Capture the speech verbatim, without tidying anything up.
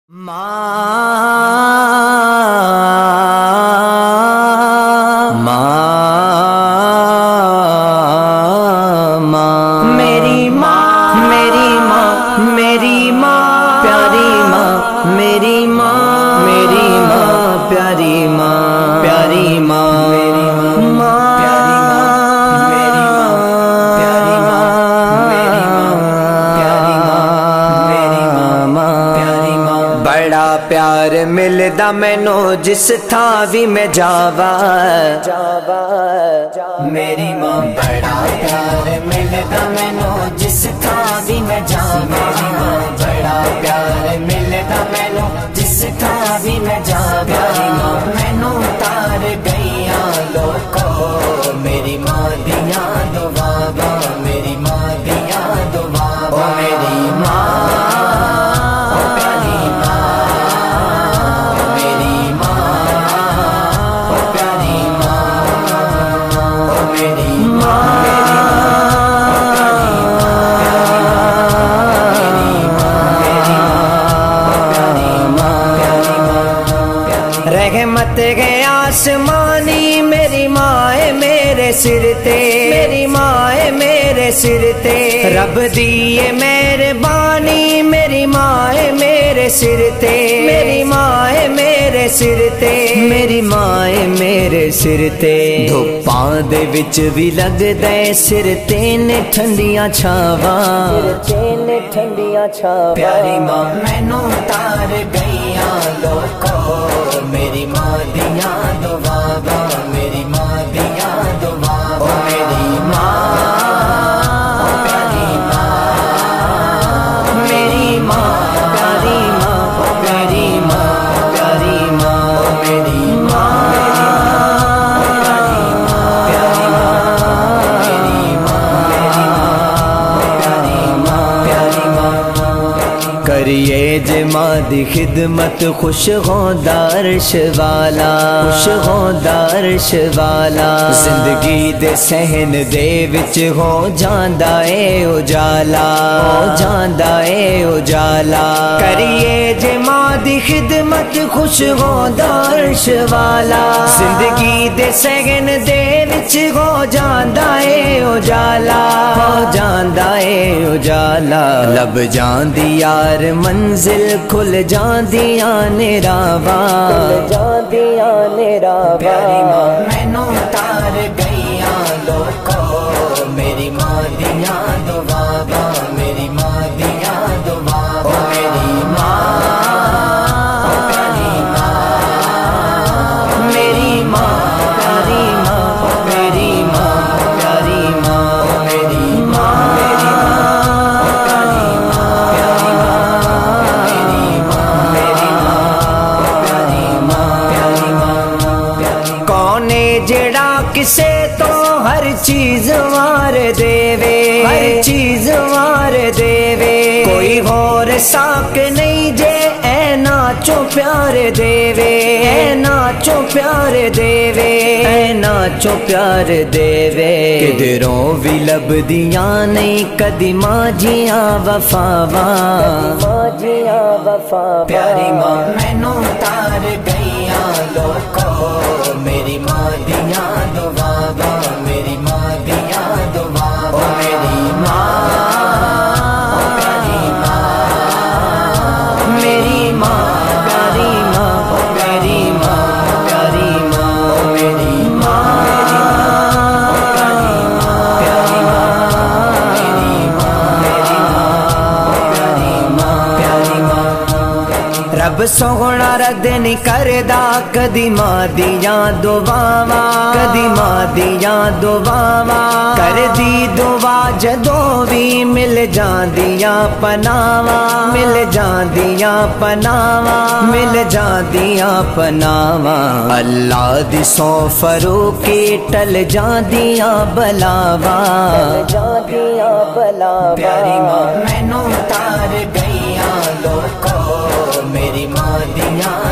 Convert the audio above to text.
ماں ماں میری ماں میری ماں میری ماں پیاری ماں میری ماں میری ماں پیاری ماں پیاری ماں میری ماں پیاری ماں میری ماں پیاری ماں میری ماں پیاری ماں میری ماں پیاری ماں بڑا پیار ملدا مینو جس تھاں وی میں جاوا میری ماں بڑا پیار ملدا مینو جس تھاں وی میں جاوا بڑا پیار ملدا مینو جس تھاں وی میں جاوا مینو تار گئیاں لوکو میری ماں دیاں دعاواں میری ماں دیاں دعاواں میری ماں رحمت گئے آسمانی میری ماں ہے میرے سر تے میری ماں ہے میرے سر تے رب دیے مہربانی میری ماں ہے میرے سر تے میری ماں ہے میرے سر تے میری ماں ہے میرے سر تے دھوپاں دے وچ وی لگدا ہے سر تے نے ٹھنڈیاں چھاواں تے ٹھنڈیاں چھاواں پیاری ماں مینوں تار گئیاں لوکو میری ماں دیاں دعاواں میری ماں دیاں دعاواں میری ماں پیاری ماں میری ماں پیاری ماں پیاری ماں پیاری ماں میری ماں پیاری ماں میری ماں پیاری ماں پیاری ماں کریے جے ماں دی خدمت خوش ہوندا عرش والا خوش ہوندا عرش والا زندگی دے صحن دے وچ ہو جاندا اے اجالا ہو جاندا اے اجالا کریے جے ماں دی خدمت خوش ہوندا عرش والا زندگی دے صحن دے وچ ہو جاندا اے اجالا ہو جاندا اے اجالا لب جاندی یار منزل کھل جاندیاں نے راواں کھل جاندیاں نے راواں پیاری ماں مینوں تار گئیاں لوکو میری ماں دیاں دعاواں میری ماں دیاں دعاواں میری ماں پیاری ماں میری ماں پیاری ماں میری ماں پیاری ماں میری ماں جڑا کسے تو ہر چیز وار دے وے ہر چیز وار دے وے کوئی ہور ساک نہیں جے اے ناچو پیار دے وے اے ناچو پیار دے وے اے ناچو پیار دے وے کدھروں بھی لبدیاں نہیں کدی ماں جیاں وفاواں ماں جیاں وفاواں پیاری ماں مینوں تار گئیاں لوکو میری ماں دیاں دعاواں میری ماں دیاں دعاواں میری ماں پیاری ماں میری ماں پیاری ماں پیاری ماں پیاری ماں میری ماں پیاری ماں پیاری ماں میری ماں پیاری ماں پیاری ماں رب سوہنا رد نہیں کردا کدی ماں دیاں دعاواں کدی ماں دیاں دعاواں کردی دعا جدوں وی مل جاندیاں پناواں مل جاندیاں پناواں مل جاندیاں پناواں اللہ دی سو فروکی ٹل جاندیاں بلاواں ٹل جاندیاں بلاواں پیاری ماں مینوں تار گئیاں لوکو میری ماں دیاں